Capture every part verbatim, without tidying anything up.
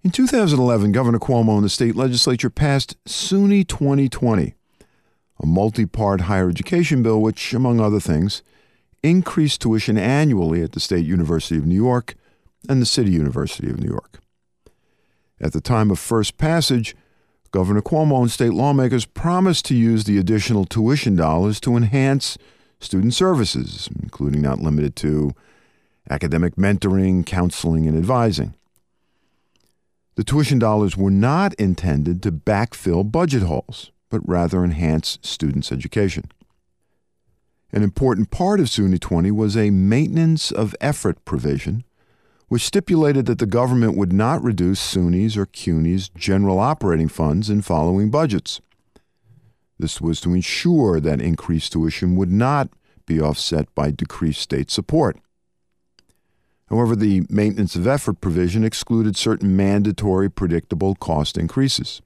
In two thousand eleven, Governor Cuomo and the state legislature passed SUNY twenty twenty, a multi-part higher education bill which, among other things, increased tuition annually at the State University of New York and the City University of New York. At the time of first passage, Governor Cuomo and state lawmakers promised to use the additional tuition dollars to enhance student services, including not limited to academic mentoring, counseling, and advising. The tuition dollars were not intended to backfill budget holes, but rather enhance students' education. An important part of SUNY twenty was a maintenance of effort provision, which stipulated that the government would not reduce SUNY's or CUNY's general operating funds in following budgets. This was to ensure that increased tuition would not be offset by decreased state support. However, the maintenance of effort provision excluded certain mandatory, predictable cost increases.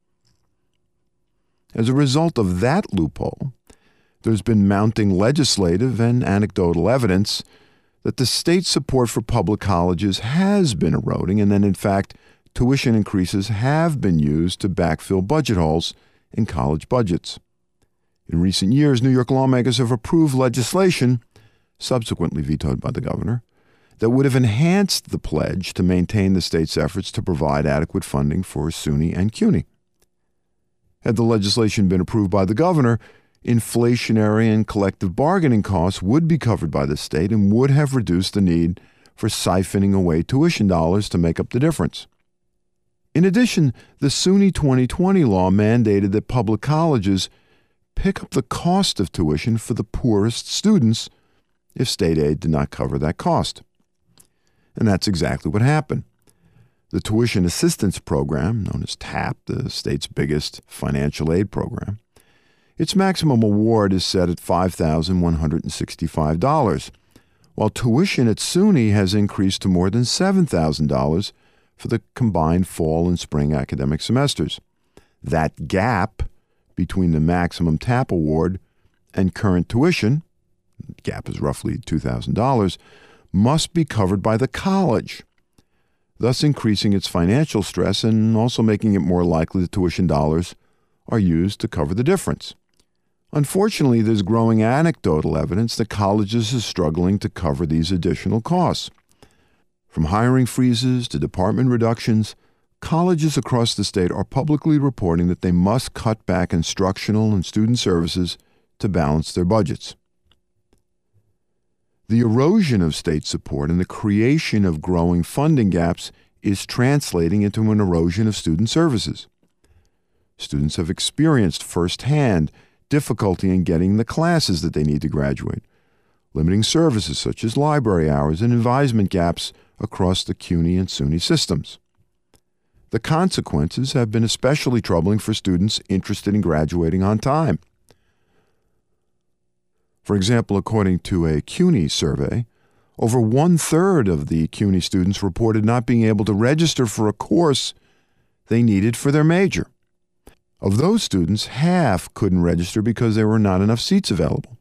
As a result of that loophole, there's been mounting legislative and anecdotal evidence that the state support for public colleges has been eroding, and that, in fact, tuition increases have been used to backfill budget holes in college budgets. In recent years, New York lawmakers have approved legislation, subsequently vetoed by the governor, that would have enhanced the pledge to maintain the state's efforts to provide adequate funding for SUNY and CUNY. Had the legislation been approved by the governor, inflationary and collective bargaining costs would be covered by the state and would have reduced the need for siphoning away tuition dollars to make up the difference. In addition, the SUNY twenty twenty law mandated that public colleges pick up the cost of tuition for the poorest students if state aid did not cover that cost. And that's exactly what happened. The Tuition Assistance Program, known as TAP, the state's biggest financial aid program, its maximum award is set at five thousand one hundred sixty-five dollars, while tuition at SUNY has increased to more than seven thousand dollars for the combined fall and spring academic semesters. That gap between the maximum TAP award and current tuition, the gap is roughly two thousand dollars, must be covered by the college, thus increasing its financial stress and also making it more likely that tuition dollars are used to cover the difference. Unfortunately, there's growing anecdotal evidence that colleges are struggling to cover these additional costs. From hiring freezes to department reductions, colleges across the state are publicly reporting that they must cut back instructional and student services to balance their budgets. The erosion of state support and the creation of growing funding gaps is translating into an erosion of student services. Students have experienced firsthand difficulty in getting the classes that they need to graduate, limiting services such as library hours and advisement gaps across the CUNY and SUNY systems. The consequences have been especially troubling for students interested in graduating on time. For example, according to a CUNY survey, over one-third of the CUNY students reported not being able to register for a course they needed for their major. Of those students, half couldn't register because there were not enough seats available.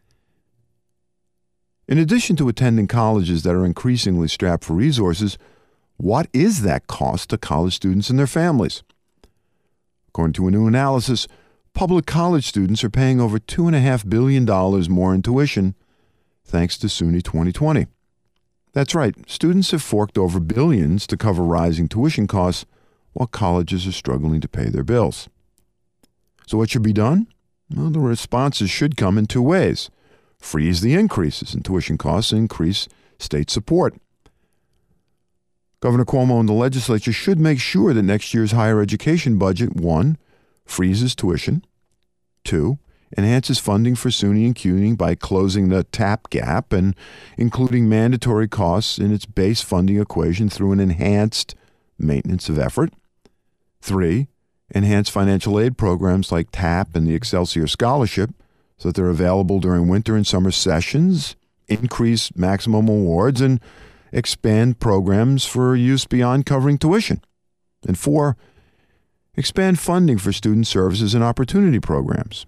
In addition to attending colleges that are increasingly strapped for resources, what is that cost to college students and their families? According to a new analysis, public college students are paying over two point five billion dollars more in tuition thanks to SUNY twenty twenty. That's right, students have forked over billions to cover rising tuition costs while colleges are struggling to pay their bills. So what should be done? Well, the responses should come in two ways. Freeze the increases in tuition costs and increase state support. Governor Cuomo and the legislature should make sure that next year's higher education budget, one, freezes tuition, two, enhances funding for SUNY and CUNY by closing the TAP gap and including mandatory costs in its base funding equation through an enhanced maintenance of effort, three, enhance financial aid programs like TAP and the Excelsior Scholarship so that they're available during winter and summer sessions, increase maximum awards, and expand programs for use beyond covering tuition. And four, expand funding for student services and opportunity programs.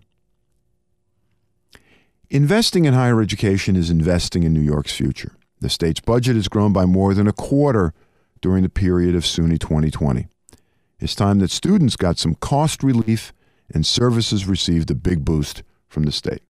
Investing in higher education is investing in New York's future. The state's budget has grown by more than a quarter during the period of SUNY twenty twenty. It's time that students got some cost relief and services received a big boost from the state.